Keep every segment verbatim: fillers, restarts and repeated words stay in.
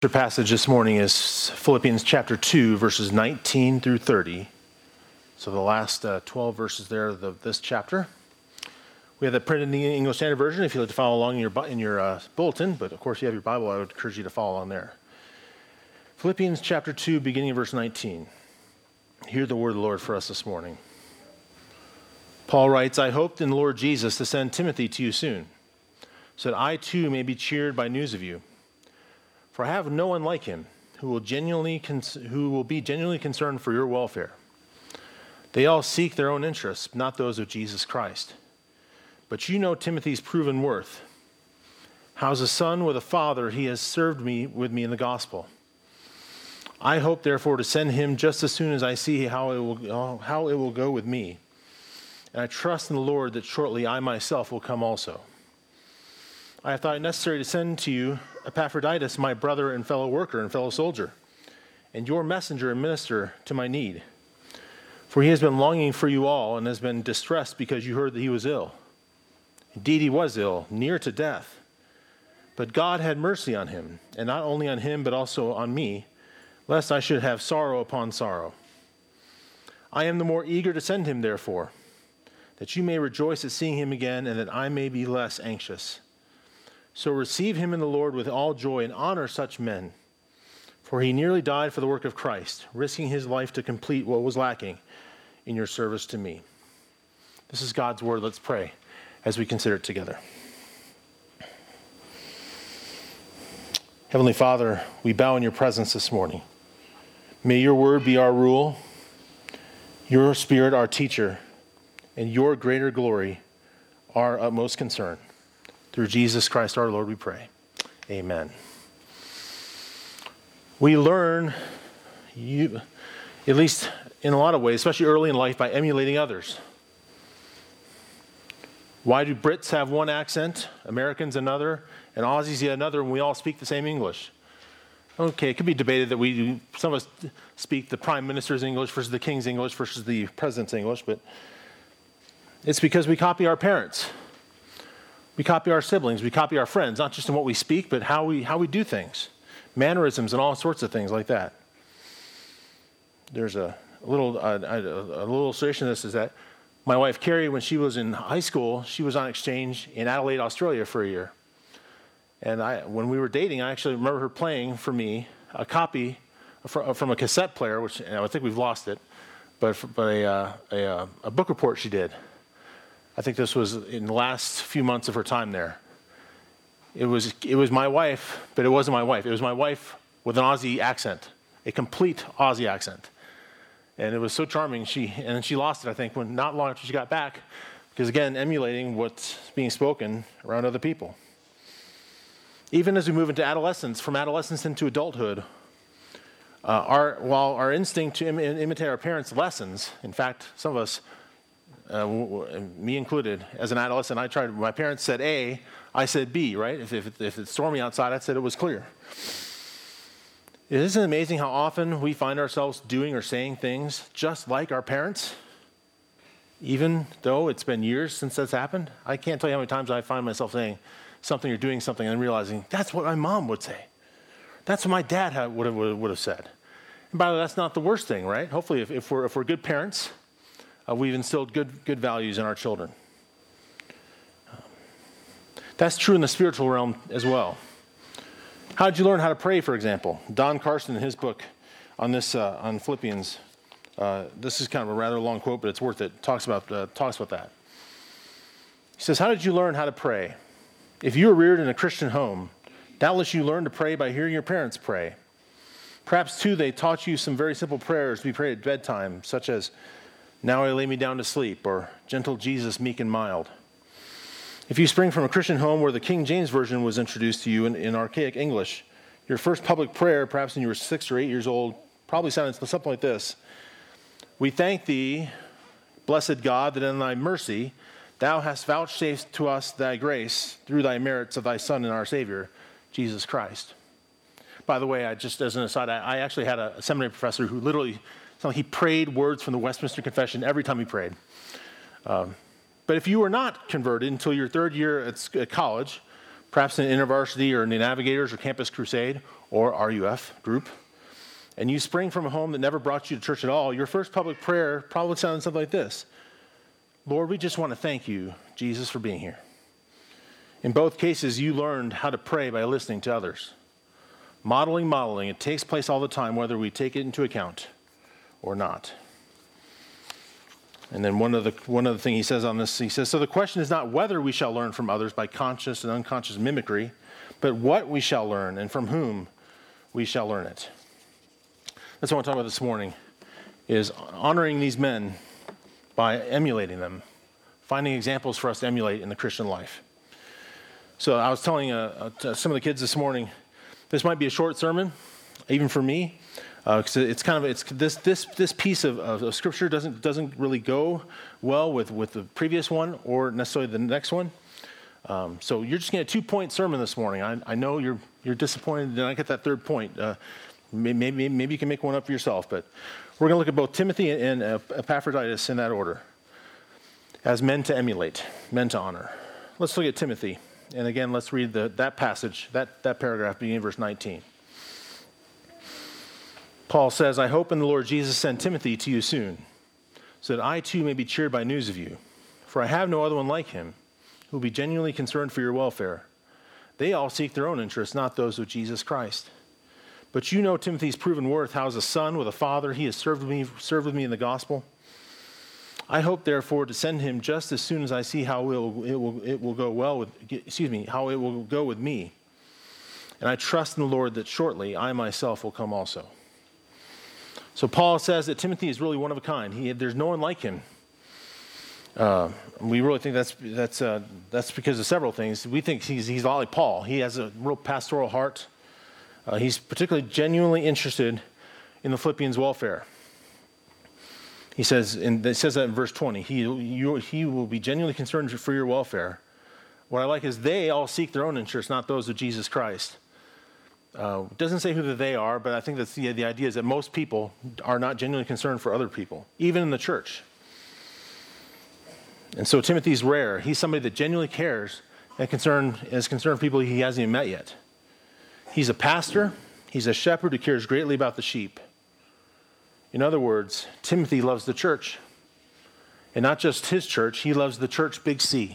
The passage this morning is Philippians chapter two, verses nineteen through thirty. So the last uh, twelve verses there of the, this chapter. We have that printed in the English Standard Version if you'd like to follow along in your, in your uh, bulletin, but of course you have your Bible, I would encourage you to follow on there. Philippians chapter two, beginning in verse nineteen. Hear the word of the Lord for us this morning. Paul writes, I hoped in the Lord Jesus to send Timothy to you soon, so that I too may be cheered by news of you. For I have no one like him who will genuinely cons- who will be genuinely concerned for your welfare. They all seek their own interests, not those of Jesus Christ. But you know Timothy's proven worth. How as a son with a father he has served me with me in the gospel. I hope therefore to send him just as soon as I see how it will how it will go with me. And I trust in the Lord that shortly I myself will come also. I have thought it necessary to send to you Epaphroditus, my brother and fellow worker and fellow soldier, and your messenger and minister to my need. For he has been longing for you all and has been distressed because you heard that he was ill. Indeed, he was ill, near to death. But God had mercy on him, and not only on him, but also on me, lest I should have sorrow upon sorrow. I am the more eager to send him, therefore, that you may rejoice at seeing him again, and that I may be less anxious. So receive him in the Lord with all joy and honor such men. For he nearly died for the work of Christ, risking his life to complete what was lacking in your service to me. This is God's word. Let's pray as we consider it together. Heavenly Father, we bow in your presence this morning. May your word be our rule, your spirit our teacher, and your greater glory our utmost concern. Through Jesus Christ our Lord we pray. Amen. We learn, you, at least in a lot of ways, especially early in life, by emulating others. Why do Brits have one accent, Americans another, and Aussies yet another, and we all speak the same English? Okay, it could be debated that we, some of us speak the Prime Minister's English versus the King's English versus the President's English, but it's because we copy our parents. We copy our siblings, we copy our friends, not just in what we speak, but how we how we do things, mannerisms and all sorts of things like that. There's a little uh, a, a little illustration of this is that my wife Carrie, when she was in high school, she was on exchange in Adelaide, Australia for a year. And I, when we were dating, I actually remember her playing for me a copy from a cassette player, which I think we've lost it, but but a uh, a, a book report she did. I think this was in the last few months of her time there. It was it was my wife, but it wasn't my wife. It was my wife with an Aussie accent, a complete Aussie accent. And it was so charming. She and then she lost it, I think, when not long after she got back, because again, emulating what's being spoken around other people. Even as we move into adolescence, from adolescence into adulthood, uh, our while our instinct to Im- imitate our parents lessens, in fact, some of us, Uh, w- w- me included, as an adolescent, I tried, my parents said A, I said B, right? If, if, if it's stormy outside, I said it was clear. Isn't it amazing how often we find ourselves doing or saying things just like our parents, even though it's been years since that's happened? I can't tell you how many times I find myself saying something or doing something and realizing that's what my mom would say. That's what my dad had, would, have, would have said. And by the way, that's not the worst thing, right? Hopefully, if, if, we're, if we're good parents, Uh, we've instilled good good values in our children. Um, that's true in the spiritual realm as well. How did you learn how to pray, for example? Don Carson, in his book on this uh, on Philippians, uh, this is kind of a rather long quote, but it's worth it. Talks about uh, talks about that. He says, "How did you learn how to pray? If you were reared in a Christian home, doubtless you learned to pray by hearing your parents pray. Perhaps too they taught you some very simple prayers to be prayed at bedtime, such as, 'Now I lay me down to sleep,' or 'Gentle Jesus, meek and mild.' If you spring from a Christian home where the King James Version was introduced to you in, in archaic English, your first public prayer, perhaps when you were six or eight years old, probably sounded something like this. 'We thank thee, blessed God, that in thy mercy thou hast vouchsafed to us thy grace through thy merits of thy Son and our Savior, Jesus Christ.'" By the way, I just as an aside, I, I actually had a, a seminary professor who literally So he prayed words from the Westminster Confession every time he prayed. Um, but if you were not converted until your third year at, at college, perhaps in InterVarsity or in the Navigators or Campus Crusade, or R U F group, and you spring from a home that never brought you to church at all, your first public prayer probably sounded something like this: Lord, we just want to thank you, Jesus, for being here. In both cases, you learned how to pray by listening to others. Modeling, modeling, it takes place all the time, whether we take it into account or not. And then one of the one other thing he says on this, he says, so the question is not whether we shall learn from others by conscious and unconscious mimicry, but what we shall learn and from whom we shall learn it. That's what I want to talk about this morning, is honoring these men by emulating them, finding examples for us to emulate in the Christian life. So I was telling uh, uh, some of the kids this morning, this might be a short sermon, even for me, because uh, it's kind of it's this this this piece of, of, of scripture doesn't doesn't really go well with, with the previous one or necessarily the next one. Um, so you're just getting a two-point sermon this morning. I, I know you're you're disappointed that I get that third point. Uh, maybe maybe you can make one up for yourself. But we're going to look at both Timothy and uh, Epaphroditus in that order, as men to emulate, men to honor. Let's look at Timothy. And again, let's read the, that passage, that, that paragraph beginning in verse nineteen. Paul says, I hope in the Lord Jesus send Timothy to you soon, so that I too may be cheered by news of you. For I have no other one like him, who will be genuinely concerned for your welfare. They all seek their own interests, not those of Jesus Christ. But you know Timothy's proven worth, how as a son with a father he has served with me, served with me in the gospel. I hope, therefore, to send him just as soon as I see how it will, it will, it will go well with, excuse me, how it will go with me. And I trust in the Lord that shortly I myself will come also. So Paul says that Timothy is really one of a kind. He, there's no one like him. Uh, we really think that's that's uh, that's because of several things. We think he's he's a lot like Paul. He has a real pastoral heart. Uh, he's particularly genuinely interested in the Philippians' welfare. He says, and it says that in verse twenty, he, you, he will be genuinely concerned for your welfare. What I like is they all seek their own interests, not those of Jesus Christ. Uh, it doesn't say who the they are, but I think that's the, the idea is that most people are not genuinely concerned for other people, even in the church. And so Timothy's rare. He's somebody that genuinely cares and concerned, is concerned for people he hasn't even met yet. He's a pastor. He's a shepherd who cares greatly about the sheep. In other words, Timothy loves the church. And not just his church, he loves the church, big C.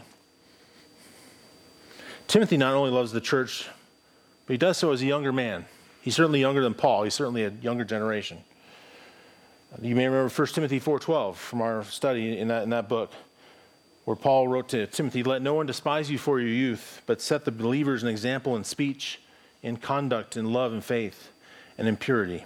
Timothy not only loves the church, but he does so as a younger man. He's certainly younger than Paul. He's certainly a younger generation. You may remember First Timothy four twelve from our study in that, in that book, where Paul wrote to Timothy, let no one despise you for your youth, but set the believers an example in speech, in conduct, in love and faith, and in purity.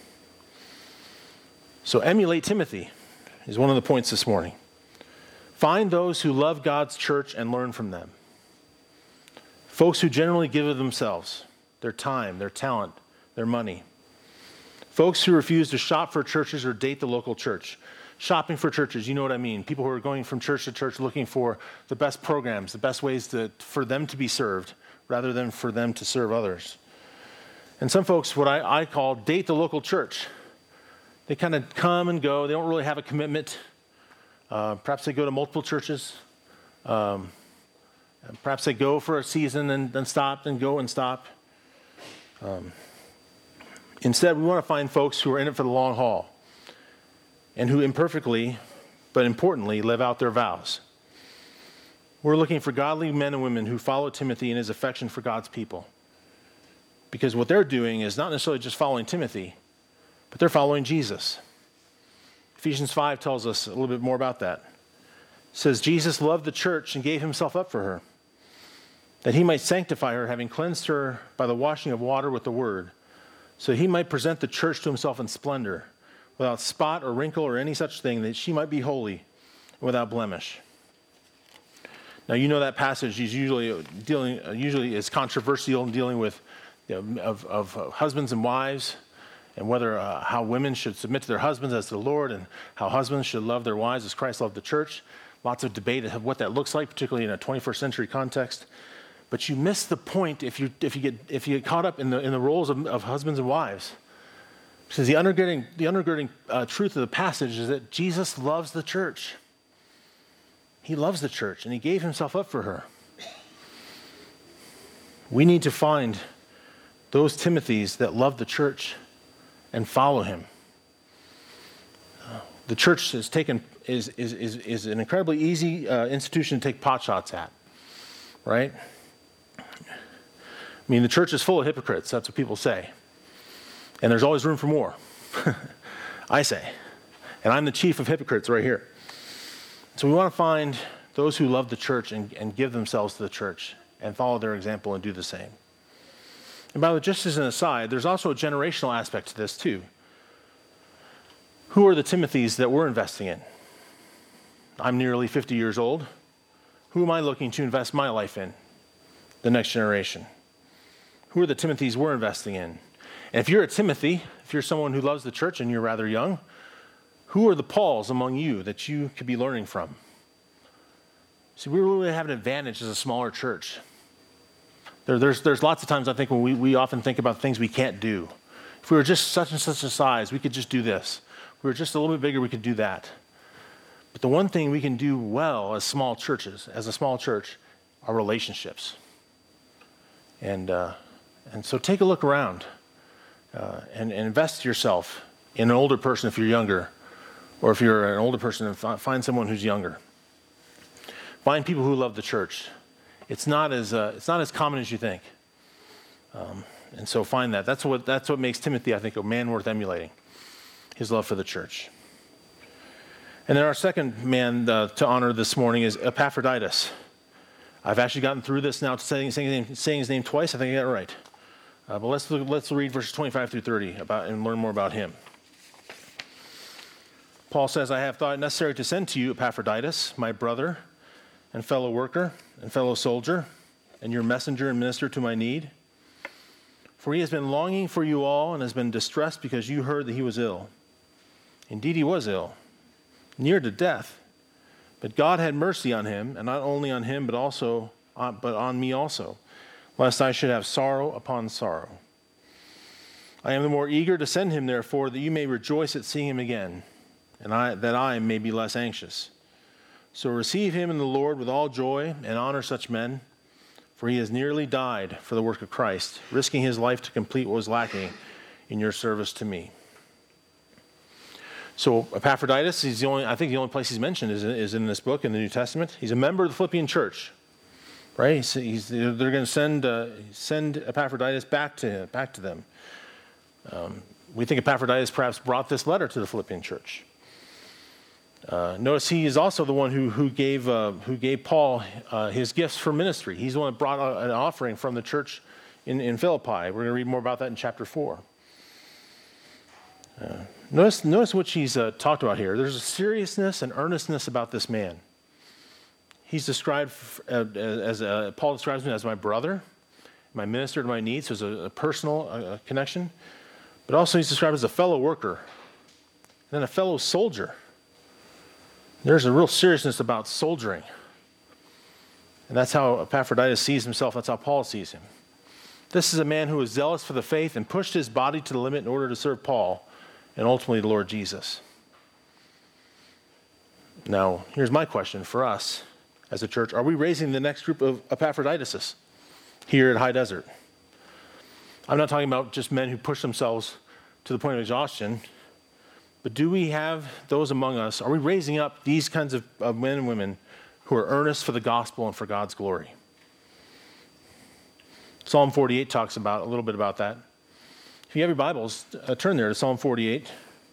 So emulate Timothy is one of the points this morning. Find those who love God's church and learn from them. Folks who generally give of themselves, their time, their talent, their money. Folks who refuse to shop for churches or date the local church. Shopping for churches, you know what I mean. People who are going from church to church looking for the best programs, the best ways to, for them to be served, rather than for them to serve others. And some folks, what I, I call date the local church. They kind of come and go. They don't really have a commitment. Uh, perhaps they go to multiple churches. Um, perhaps they go for a season and then stop and go and stop. Um, instead, we want to find folks who are in it for the long haul and who imperfectly, but importantly, live out their vows. We're looking for godly men and women who follow Timothy in his affection for God's people. Because what they're doing is not necessarily just following Timothy, but they're following Jesus. Ephesians five tells us a little bit more about that. It says, Jesus loved the church and gave himself up for her, that he might sanctify her, having cleansed her by the washing of water with the word, so he might present the church to himself in splendor, without spot or wrinkle or any such thing, that she might be holy and without blemish. Now, you know that passage is usually dealing, usually is controversial in dealing with, you know, of, of husbands and wives, and whether uh, how women should submit to their husbands as to the Lord, and how husbands should love their wives as Christ loved the church. Lots of debate of what that looks like, particularly in a twenty-first century context. But you miss the point if you if you get if you get caught up in the in the roles of, of husbands and wives. Because the undergirding the undergirding uh, truth of the passage is that Jesus loves the church. He loves the church, and he gave himself up for her. We need to find those Timothys that love the church and follow him. The church is taken is is is, is an incredibly easy uh, institution to take pot shots at, right? I mean, the church is full of hypocrites. That's what people say, and there's always room for more. I say, and I'm the chief of hypocrites right here. So we want to find those who love the church and, and give themselves to the church and follow their example and do the same. And by the way, just as an aside, there's also a generational aspect to this too. Who are the Timothys that we're investing in? I'm nearly fifty years old. Who am I looking to invest my life in? The next generation. Who are the Timothys we're investing in? And if you're a Timothy, if you're someone who loves the church and you're rather young, who are the Pauls among you that you could be learning from? See, we really have an advantage as a smaller church. There, there's, there's lots of times I think when we, we often think about things we can't do. If we were just such and such a size, we could just do this. If we were just a little bit bigger, we could do that. But the one thing we can do well as small churches, as a small church, are relationships. And uh, and so take a look around uh, and, and invest yourself in an older person if you're younger, or if you're an older person, find someone who's younger. Find people who love the church. It's not as uh, it's not as common as you think. Um, and so find that. That's what that's what makes Timothy, I think, a man worth emulating. His love for the church. And then our second man uh, to honor this morning is Epaphroditus. I've actually gotten through this now, saying, saying, his, name, saying his name twice. I think I got it right. Uh, but let's look, let's read verses twenty-five through thirty about and learn more about him. Paul says, "I have thought it necessary to send to you Epaphroditus, my brother and fellow worker and fellow soldier, and your messenger and minister to my need. For he has been longing for you all and has been distressed because you heard that he was ill. Indeed, he was ill, near to death. But God had mercy on him, and not only on him, but also, uh, but on me also, lest I should have sorrow upon sorrow. I am the more eager to send him, therefore, that you may rejoice at seeing him again, and I, that I may be less anxious. So receive him in the Lord with all joy and honor such men, for he has nearly died for the work of Christ, risking his life to complete what was lacking in your service to me." So Epaphroditus, he's the only, I think the only place he's mentioned is, is in this book in the New Testament. He's a member of the Philippian church, right? He's, he's, they're going to send uh, send Epaphroditus back to back to them. Um, we think Epaphroditus perhaps brought this letter to the Philippian church. Uh, notice he is also the one who who gave uh, who gave Paul uh, his gifts for ministry. He's the one that brought a, an offering from the church in, in Philippi. We're going to read more about that in chapter four. Uh, notice notice what he's uh, talked about here. There's a seriousness and earnestness about this man. He's described uh, as uh, Paul describes him as my brother, my minister to my needs. So there's a, a personal uh, connection, but also he's described as a fellow worker, and then a fellow soldier. There's a real seriousness about soldiering. And that's how Epaphroditus sees himself. That's how Paul sees him. This is a man who was zealous for the faith and pushed his body to the limit in order to serve Paul and ultimately the Lord Jesus. Now, here's my question for us as a church. Are we raising the next group of Epaphroditus here at High Desert? I'm not talking about just men who push themselves to the point of exhaustion. But do we have those among us, are we raising up these kinds of, of men and women who are earnest for the gospel and for God's glory? Psalm forty-eight talks about a little bit about that. If you have your Bibles, uh, turn there to Psalm forty-eight.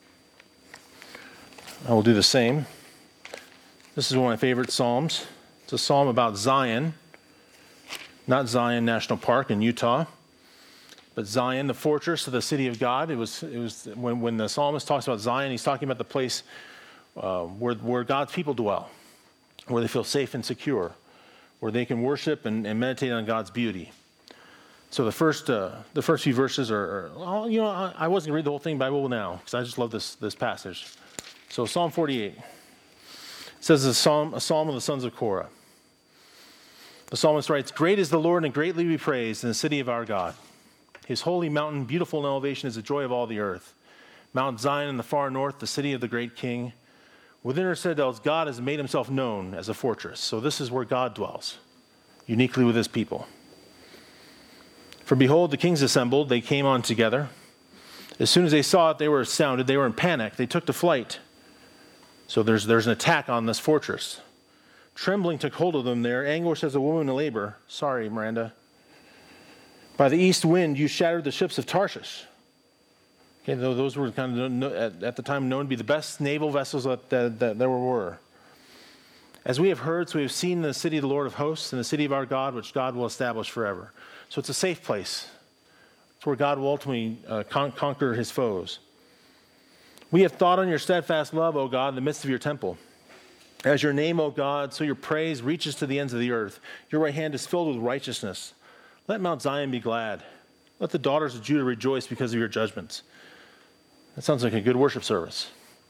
I will do the same. This is one of my favorite psalms. It's a psalm about Zion, not Zion National Park in Utah, but Zion, the fortress of the city of God. It was, it was when, when the psalmist talks about Zion, he's talking about the place uh, where, where God's people dwell, where they feel safe and secure, where they can worship and, and meditate on God's beauty. So the first, uh, the first few verses are, are well, you know, I, I wasn't going to read the whole thing, but I will now, because I just love this, this passage. So Psalm forty-eight. It says a psalm, a psalm of the sons of Korah. The psalmist writes, "Great is the Lord and greatly to be praised in the city of our God. His holy mountain, beautiful in elevation, is the joy of all the earth. Mount Zion in the far north, the city of the great king. Within her citadels, God has made himself known as a fortress." So this is where God dwells, uniquely with his people. For behold, the kings assembled, they came on together. As soon as they saw it, they were astounded, they were in panic, they took to flight. So there's, there's an attack on this fortress. Trembling took hold of them there, anguish as a woman in labor. Sorry, Miranda. By the east wind, you shattered the ships of Tarshish. Okay, those were kind of at, at the time known to be the best naval vessels that, that, that there were. As we have heard, so we have seen the city of the Lord of hosts and the city of our God, which God will establish forever. So it's a safe place. It's where God will ultimately uh, con- conquer his foes. We have thought on your steadfast love, O God, in the midst of your temple. As your name, O God, so your praise reaches to the ends of the earth. Your right hand is filled with righteousness. Let Mount Zion be glad. Let the daughters of Judah rejoice because of your judgments. That sounds like a good worship service.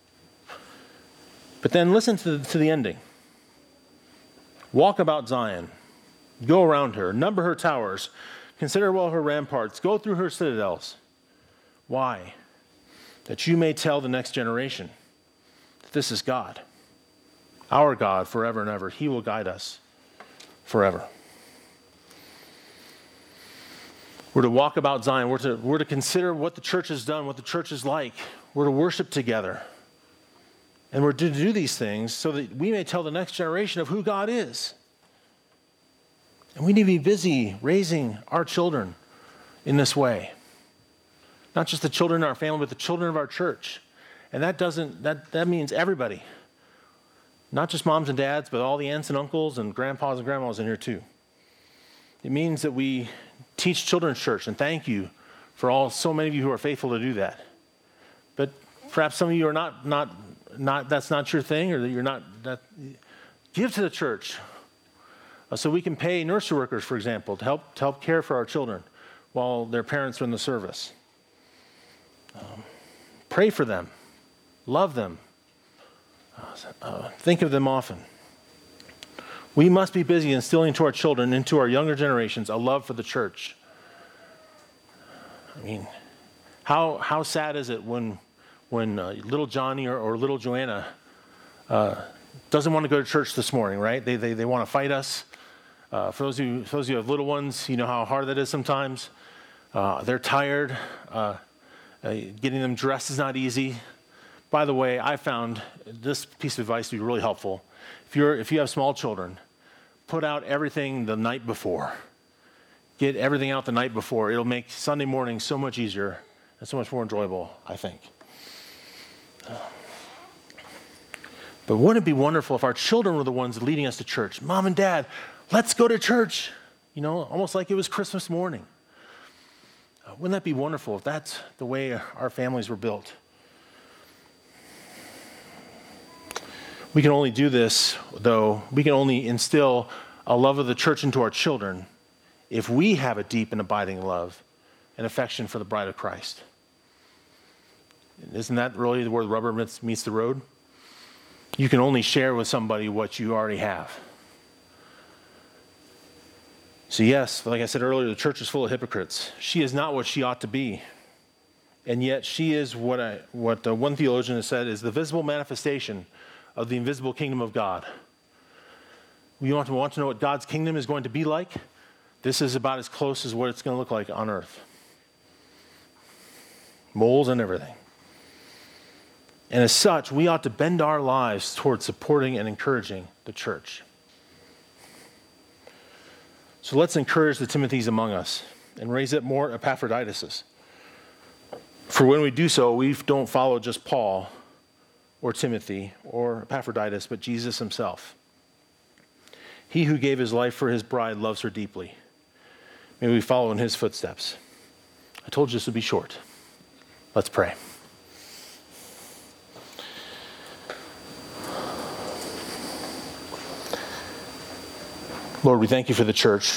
But then listen to the, to the ending. Walk about Zion. Go around her. Number her towers. Consider well her ramparts. Go through her citadels. Why? That you may tell the next generation that this is God. Our God forever and ever. He will guide us forever. We're to walk about Zion. We're to, we're to consider what the church has done, what the church is like. We're to worship together. And we're to do these things so that we may tell the next generation of who God is. And we need to be busy raising our children in this way. Not just the children in our family, but the children of our church. And that doesn't, that, that means everybody. Not just moms and dads, but all the aunts and uncles and grandpas and grandmas in here too. It means that we teach children's church, and thank you for all so many of you who are faithful to do that. But perhaps some of you are not, not, not that's not your thing, or that you're not, that, give to the church. Uh, so we can pay nursery workers, for example, to help, to help care for our children while their parents are in the service. Um, pray for them. Love them. Uh, uh, think of them often. We must be busy instilling into our children, into our younger generations, a love for the church. I mean, how how sad is it when when uh, little Johnny or, or little Joanna uh, doesn't want to go to church this morning, right? They they they want to fight us. Uh, for those of you for those of you who have little ones, you know how hard that is sometimes. Uh, they're tired. Uh, uh, getting them dressed is not easy. By the way, I found this piece of advice to be really helpful. If you're if you have small children, put out everything the night before. Get everything out the night before. It'll make Sunday morning so much easier and so much more enjoyable, I think. But wouldn't it be wonderful if our children were the ones leading us to church? Mom and Dad, let's go to church. You know, almost like it was Christmas morning. Uh, wouldn't that be wonderful if that's the way our families were built? We can only do this, though, we can only instill a love of the church into our children if we have a deep and abiding love and affection for the bride of Christ. Isn't that really where the rubber meets, meets the road? You can only share with somebody what you already have. So yes, like I said earlier, the church is full of hypocrites. She is not what she ought to be. And yet she is what I, what uh, one theologian has said is the visible manifestation of the invisible kingdom of God. We want to want to know what God's kingdom is going to be like. This is about as close as what it's going to look like on earth. Moles and everything. And as such, we ought to bend our lives towards supporting and encouraging the church. So let's encourage the Timothys among us and raise up more Epaphroditus. For when we do so, we don't follow just Paul or Timothy, or Epaphroditus, but Jesus himself. He who gave his life for his bride loves her deeply. May we follow in his footsteps. I told you this would be short. Let's pray. Lord, we thank you for the church.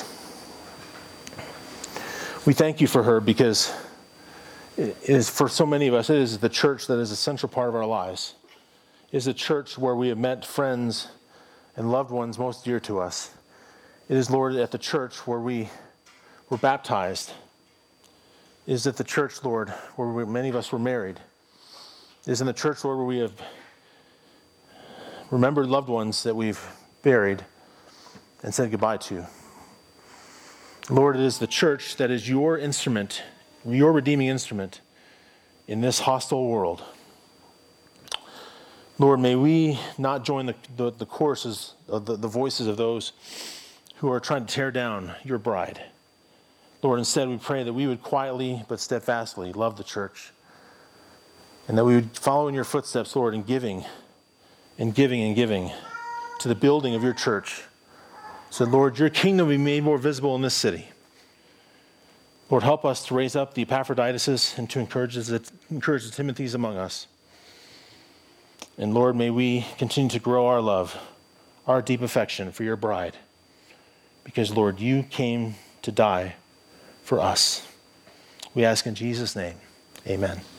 We thank you for her because it is, for so many of us, it is the church that is a central part of our lives. It is a church where we have met friends and loved ones most dear to us. It is, Lord, at the church where we were baptized. It is at the church, Lord, where we, many of us were married. It is in the church, Lord, where we have remembered loved ones that we've buried and said goodbye to. Lord, it is the church that is your instrument, your redeeming instrument in this hostile world. Lord, may we not join the, the, the choruses of the, the voices of those who are trying to tear down your bride. Lord, instead we pray that we would quietly but steadfastly love the church, and that we would follow in your footsteps, Lord, in giving and giving and giving to the building of your church. So, Lord, your kingdom be made more visible in this city. Lord, help us to raise up the Epaphroditus and to encourage the, encourage the Timothys among us. And Lord, may we continue to grow our love, our deep affection for your bride. Because, Lord, you came to die for us. We ask in Jesus' name, amen.